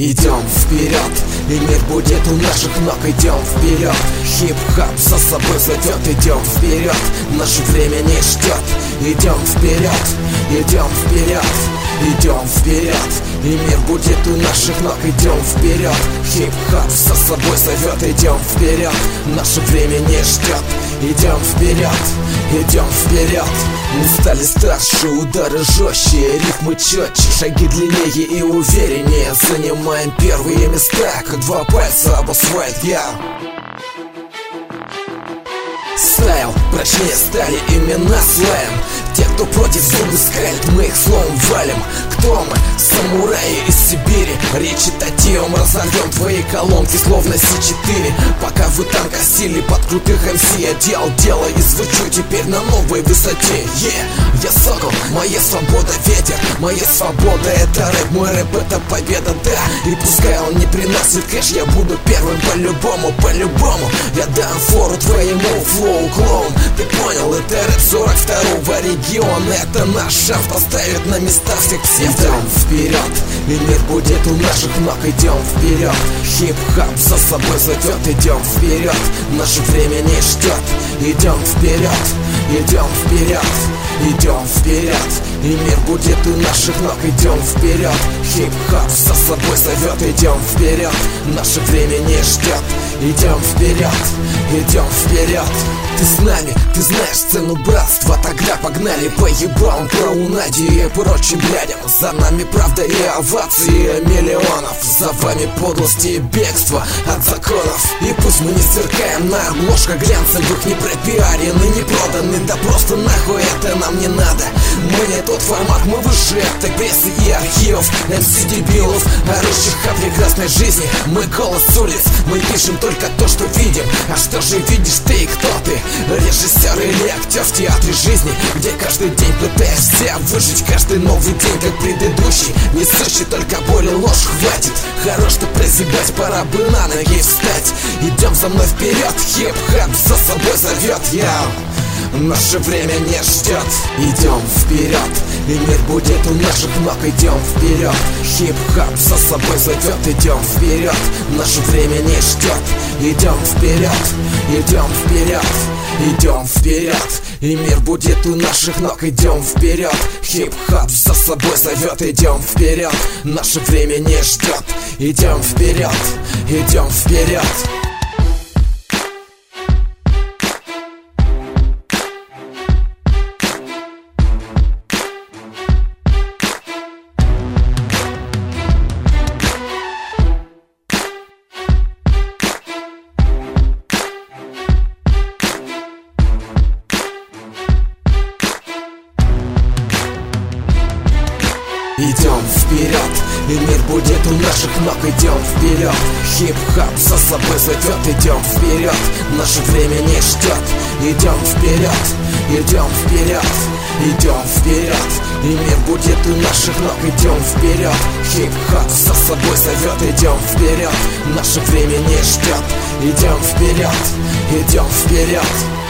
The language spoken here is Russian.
Идем вперед, и мир будет у наших ног. Идем вперед, хип-хап за собой зовет. Идем вперед, наше время не ждет. Идем вперед, идем вперед, идем вперед, и мир будет у наших ног. Идем вперед, хип-хап за собой зовет. Идем вперед, наше время не ждет. Идем вперед, идем вперед. Мы стали старше, удары жестче, рифмы четче, шаги длиннее и увереннее. Занимаем первые места, как два пальца об асфальт. Стайл, прочнее стали имена славим. Те, кто против, зубы скалит, мы их словом валим. Кто мы? Самураи из Сибири. Речи татьем, разорвем твои колонки словно С4. Пока вы там косили под крутых МС, я делал дело и звучу теперь на новой высоте. Я сокол, моя свобода ветер. Моя свобода это рэп, мой рэп это победа, да. И пускай он не приносит кэш, я буду первым по-любому, по-любому. Я дам фору твоему флоу, клоун. Ты понял, это рэп 42-го региона. Это наш шанс поставить на места всех псевдо. Идем вперед, и мир будет у наших ног. Идем вперед, хип-хап за собой зовет. Идем вперед, наше время не ждет. Идем вперед, идем вперед, идем вперед, и мир будет у наших ног. Идем вперед, хип-хап за собой зовет. Идем вперед, наше время не ждет. Идем вперед, идем вперед. Ты с нами, ты знаешь цену братства. Тогда погнали по ебалам про унади и прочим блядям. За нами правда и овации миллионов. За вами подлости и бегство от законов. И пусть мы не сверкаем на обложках глянцевых, не пропиарены, не проданы, да просто нахуй это нам не надо. Мы не тот формат, мы выше этой прессы и архивов, МС-дебилов, орущих о прекрасной жизни. Мы голос улиц, мы пишем только то, что видим. А что же видишь ты и кто ты? Режиссер или актер в театре жизни, где каждый день пытаешься выжить каждый новый день, как предыдущий, несущий только боль и ложь. Хватит, хорош ты прозябать, пора бы на ноги встать. Идем за мной вперед, хип-хап за собой зовет. Наше время не ждет. Идем вперед, и мир будет у наших ног. Идем вперед, хип-хап за собой зовет. Идем вперед, наше время не ждет. Идем вперед, идем вперед, идем вперед, и мир будет у наших ног. Идем вперед, хип-хап за собой зовет. Идем вперед, наше время не ждет. Идем вперед, идем вперед. Идем вперед, и мир будет у наших ног. Идем вперед, хип-хап за собой зовет. Идем вперед, наше время не ждет. Идем вперед, идем вперед, идем вперед, и мир будет у наших ног. Идем вперед, хип-хап за собой зовет. Идем вперед, наше время не ждет. Идем вперед, идем вперед.